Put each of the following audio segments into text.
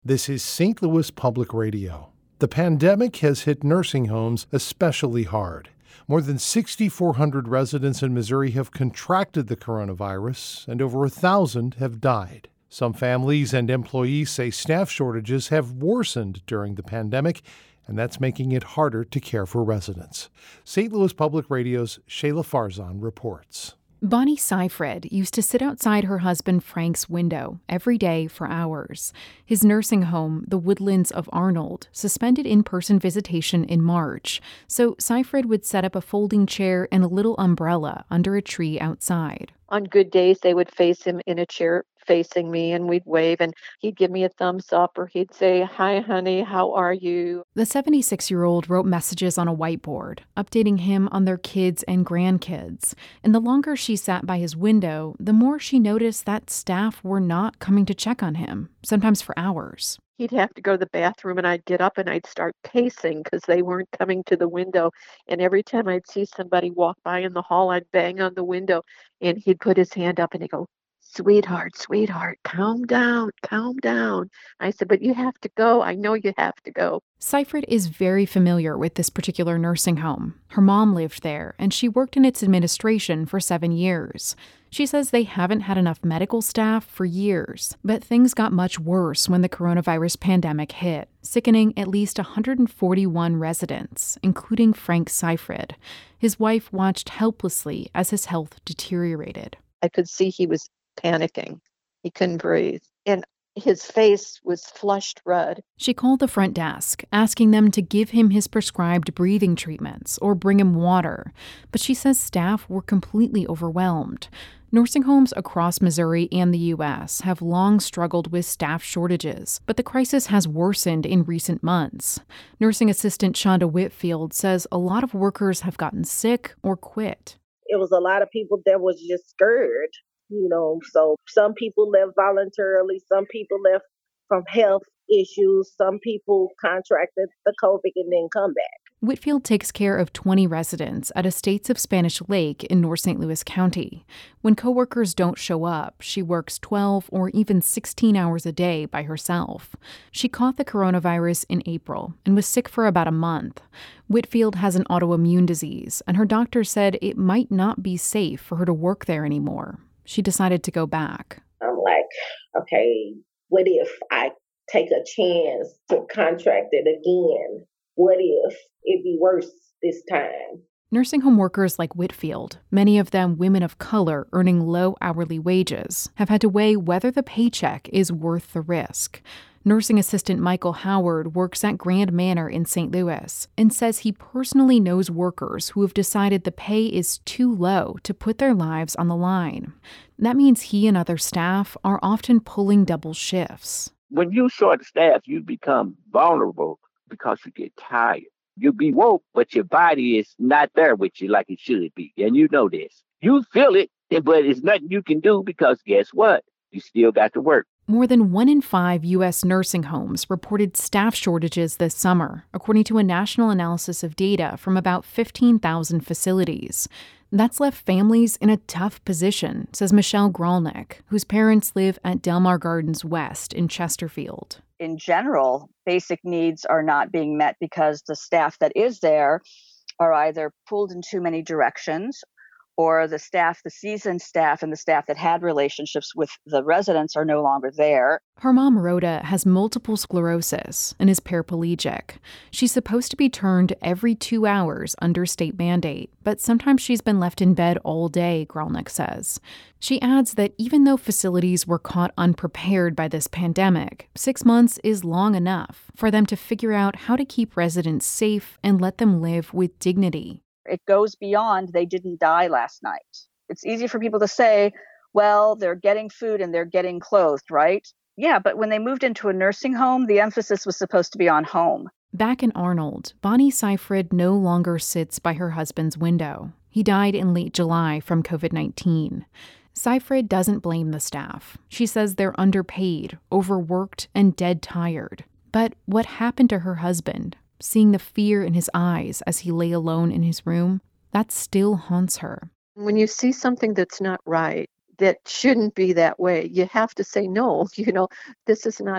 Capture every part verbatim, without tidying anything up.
This is Saint Louis Public Radio. The pandemic has hit nursing homes especially hard. More than six thousand four hundred residents in Missouri have contracted the coronavirus, and over one thousand have died. Some families and employees say staff shortages have worsened during the pandemic, and that's making it harder to care for residents. Saint Louis Public Radio's Shayla Farzan reports. Bonnie Seifred used to sit outside her husband Frank's window every day for hours. His nursing home, the Woodlands of Arnold, suspended in-person visitation in March, so Seifred would set up a folding chair and a little umbrella under a tree outside. On good days, they would face him in a chair facing me, and we'd wave, and he'd give me a thumbs up, or he'd say, "Hi, honey, how are you?" The seventy-six-year-old wrote messages on a whiteboard, updating him on their kids and grandkids. And the longer she sat by his window, the more she noticed that staff were not coming to check on him, sometimes for hours. He'd have to go to the bathroom, and I'd get up and I'd start pacing because they weren't coming to the window. And every time I'd see somebody walk by in the hall, I'd bang on the window, and he'd put his hand up and he'd go, "Sweetheart, sweetheart, calm down, calm down." I said, "But you have to go. I know you have to go." Seifred is very familiar with this particular nursing home. Her mom lived there, and she worked in its administration for seven years. She says they haven't had enough medical staff for years, but things got much worse when the coronavirus pandemic hit, sickening at least one hundred forty-one residents, including Frank Seifred. His wife watched helplessly as his health deteriorated. I could see he was panicking. He couldn't breathe. And his face was flushed red. She called the front desk, asking them to give him his prescribed breathing treatments or bring him water. But she says staff were completely overwhelmed. Nursing homes across Missouri and the U S have long struggled with staff shortages, but the crisis has worsened in recent months. Nursing assistant Shonda Whitfield says a lot of workers have gotten sick or quit. It was a lot of people that was just scared. You know, so some people left voluntarily, some people left from health issues, some people contracted the COVID and then come back. Whitfield takes care of twenty residents at Estates of Spanish Lake in North Saint Louis County. When coworkers don't show up, she works twelve or even sixteen hours a day by herself. She caught the coronavirus in April and was sick for about a month. Whitfield has an autoimmune disease, and her doctor said it might not be safe for her to work there anymore. She decided to go back. I'm like, okay, what if I take a chance to contract it again? What if it'd be worse this time? Nursing home workers like Whitfield, many of them women of color earning low hourly wages, have had to weigh whether the paycheck is worth the risk. Nursing assistant Michael Howard works at Grand Manor in Saint Louis and says he personally knows workers who have decided the pay is too low to put their lives on the line. That means he and other staff are often pulling double shifts. When you short staff, you become vulnerable because you get tired. You be woke, but your body is not there with you like it should be. And you know this. You feel it, but it's nothing you can do because guess what? You still got to work. More than one in five U S nursing homes reported staff shortages this summer, according to a national analysis of data from about fifteen thousand facilities. That's left families in a tough position, says Michelle Gralnick, whose parents live at Delmar Gardens West in Chesterfield. In general, basic needs are not being met because the staff that is there are either pulled in too many directions, or the staff, the seasoned staff and the staff that had relationships with the residents are no longer there. Her mom, Rhoda, has multiple sclerosis and is paraplegic. She's supposed to be turned every two hours under state mandate, but sometimes she's been left in bed all day, Gralnick says. She adds that even though facilities were caught unprepared by this pandemic, six months is long enough for them to figure out how to keep residents safe and let them live with dignity. It goes beyond they didn't die last night. It's easy for people to say, well, they're getting food and they're getting clothed, right? Yeah, but when they moved into a nursing home, the emphasis was supposed to be on home. Back in Arnold, Bonnie Seifred no longer sits by her husband's window. He died in late July from covid nineteen. Seifred doesn't blame the staff. She says they're underpaid, overworked, and dead tired. But what happened to her husband? Seeing the fear in his eyes as he lay alone in his room, that still haunts her. When you see something that's not right, that shouldn't be that way, you have to say, no, you know, this is not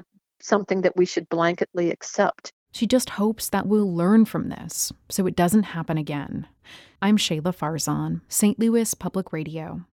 something that we should blanketly accept. She just hopes that we'll learn from this so it doesn't happen again. I'm Shayla Farzan, Saint Louis Public Radio.